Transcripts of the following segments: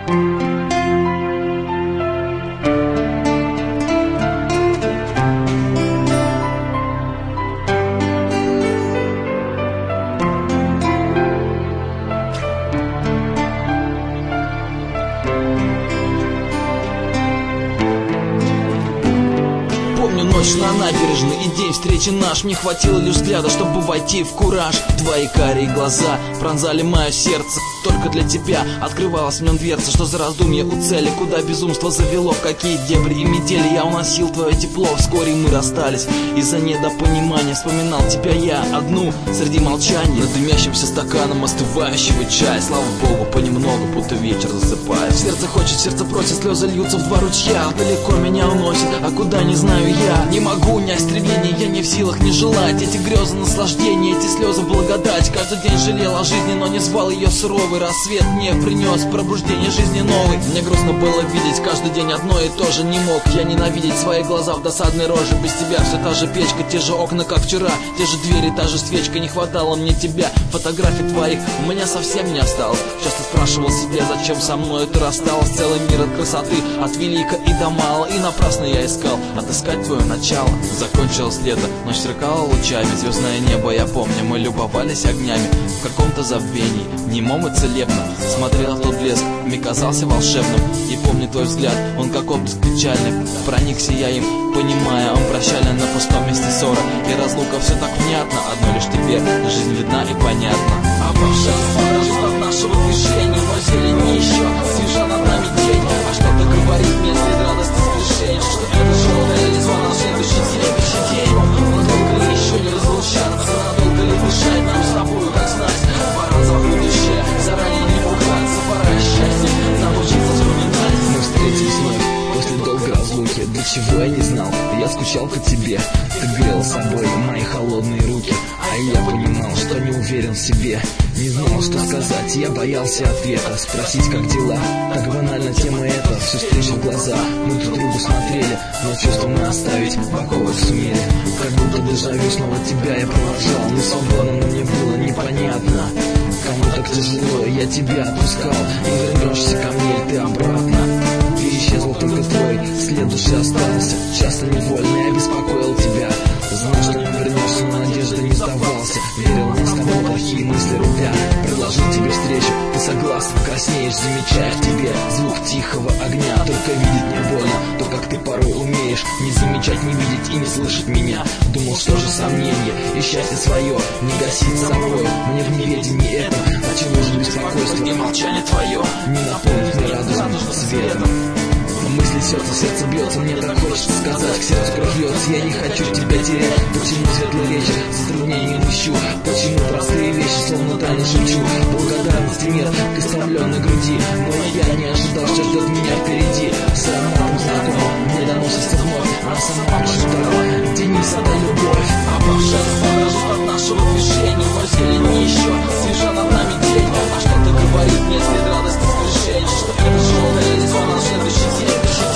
Ночь на набережной и день встречи наш. Мне хватило лишь взгляда, чтобы войти в кураж. Твои карие глаза пронзали мое сердце. Только для тебя открывалась в нем дверца. Что за раздумье у цели, куда безумство завело, в какие дебри и метели я уносил твое тепло. Вскоре мы расстались из-за недопонимания. Вспоминал тебя я одну среди молчания, над дымящимся стаканом остывающего чая. Слава богу, понемногу, будто вечер засыпает. Сердце хочет, сердце просит, слезы льются в два ручья. Далеко меня уносит, а куда не знаю я. Не могу унять стремление, я не в силах не желать. Эти грезы наслаждения, эти слезы благодать. Каждый день жалел о жизни, но не звал ее суровый. Рассвет мне принес пробуждение жизни новой. Мне грустно было видеть каждый день одно и то же. Не мог я ненавидеть свои глаза в досадной роже. Без тебя все та же печка, те же окна, как вчера, те же двери, та же свечка. Не хватало мне тебя, фотографий твоих у меня совсем не осталось. Часто спрашивал себя, зачем со мной ты рассталась. Целый мир от красоты, от велика и до мала. И напрасно я искал отыскать твое начало. Закончилось лето, ночь сверкала лучами. Звездное небо, я помню, мы любовались огнями. В каком-то забвении, немом и целебном, смотрел в тот блеск, мне казался волшебным. И помню твой взгляд, он как отблеск печальный. Проникся я им, понимая, он прощален на пустом месте ссора. И разлука все так внятно, одно лишь тебе жизнь видна и понятна. Обожаю фотожит от нашего движения, но зелень еще свежа над нами день. А что-то говорит мне след радости сближения, что это желтая листва на следующий день. Надолго ли еще не разлучаться, надолго ли дышать нам с тобой, как знать. Пора за будущее, заранее не пугаться, пора счастье научиться вспоминать. Мы встретились вновь после долгой разлуки. До чего я не знал, я скучал по тебе. Ты грел собой мои холодные руки, а я понимал, что не уверен в себе. Не знал, что сказать, я боялся ответа. Спросить, как дела, так банально тема эта. Всю встречу в глаза, мы друг другу смотрели, но чувства мы оставить паковать сумели. Как будто дежавю, снова тебя я провожал. Не свободно, но мне было непонятно. Кому так тяжело, я тебя отпускал. И вернешься ко мне, ты обратно. Ты исчезл, только твой след души остался. Часто невольно я беспокоил тебя. Знал, что не вернешься, но надежды не сдавался. Верил, нас с тобой плохие мысли рубя. Предложил тебе встречу, ты согласна, краснеешь, замечая в тебе звук тихого огня. Только видеть мне больно, то, как ты порой умеешь не замечать, не видеть и не слышать меня. Думал, что же сомнение и счастье свое не гасить собой. Мне в неведении этом начало же беспокойство, и молчание твое не наполнит мне радужным светом. Мысли сердце бьется, мне так хочется сказать, к сердцу прожьется, я не хочу тебя терять. Почему светлый вечер затруднением ищу? Почему простые вещи словно тайно шепчу? Благодарности мир к истомленной груди, но я не ожидал, что ждет меня впереди. С ароматом знакомым мне доносится вновь, она сама прошептала: Денис, это любовь. Обожаю фотожит от нашего движения, но зелень еще свежа над нами день. А что-то говорит мне след радости сближения, что это желтая листва на следующий день.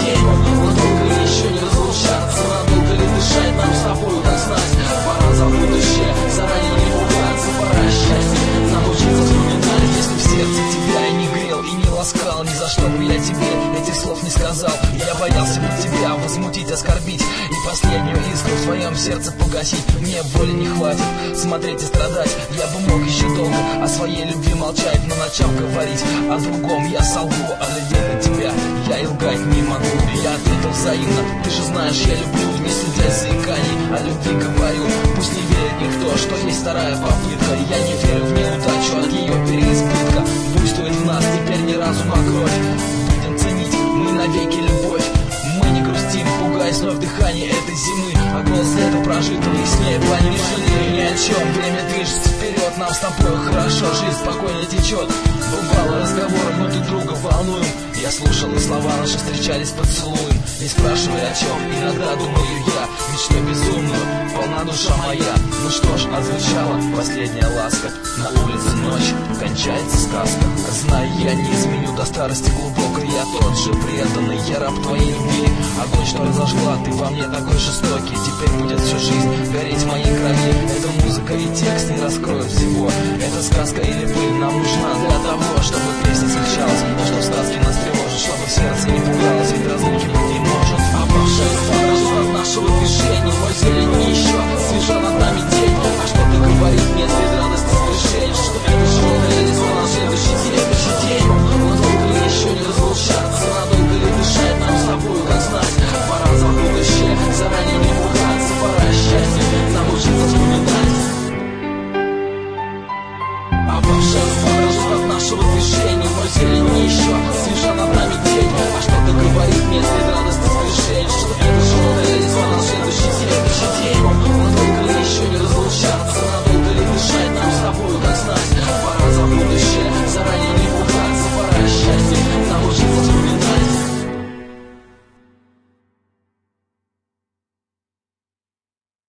Надолго ли еще не разлучаться, надолго ли дышать нам с тобой, как знать. Пора за будущее, заранее не пугаться, пора счастье научиться вспоминать. Если в сердце тебя я не грел и не ласкал, ни за что бы я тебе этих слов не сказал. Я боялся бы тебя возмутить, оскорбить и последнюю искру в своем сердце погасить. Мне боли не хватит смотреть и страдать. Я бы мог еще долго о своей любви молчать, но начав говорить о другом, я солгу, а глядя на тебя я и лгать не могу. Я ответил взаимно, ты же знаешь, я люблю, не судя заиканий, о любви говорю. Пусть не верит никто, что есть вторая попытка. Я не верю в неудачу от ее переизбытка. Буйствует в нас теперь ни разу на кровь. Будем ценить мы навеки любовь. Мы не грустим, пугаясь вновь дыхания этой зимы. А голос лета прожитого яснее плане. Не жалею ни о чем, время движется вперед. Нам с тобой хорошо, жизнь спокойно течет. Бывало разговоры, мы друг друга волнуем. Я слушал, и слова наши встречались поцелуем. Не спрашивай о чем, иногда думаю я, мечтой безумную, полна душа моя. Ну что ж, отзвучала последняя ласка. На улице ночь, кончается сказка. Знаю, я не изменю до старости глубокой. Я тот же преданный, я раб твоей любви. Огонь, что разожгла, ты во мне такой жестокий. Теперь будет всю жизнь гореть в моей крови. Эта музыка и текст не раскроют всего. Эта сказка или пыль нам нужна для того, чтобы песня смягчалась, но что в сказке нас нашего движения, но зелень еще свежа над нами день. А что-то говорит мне, ты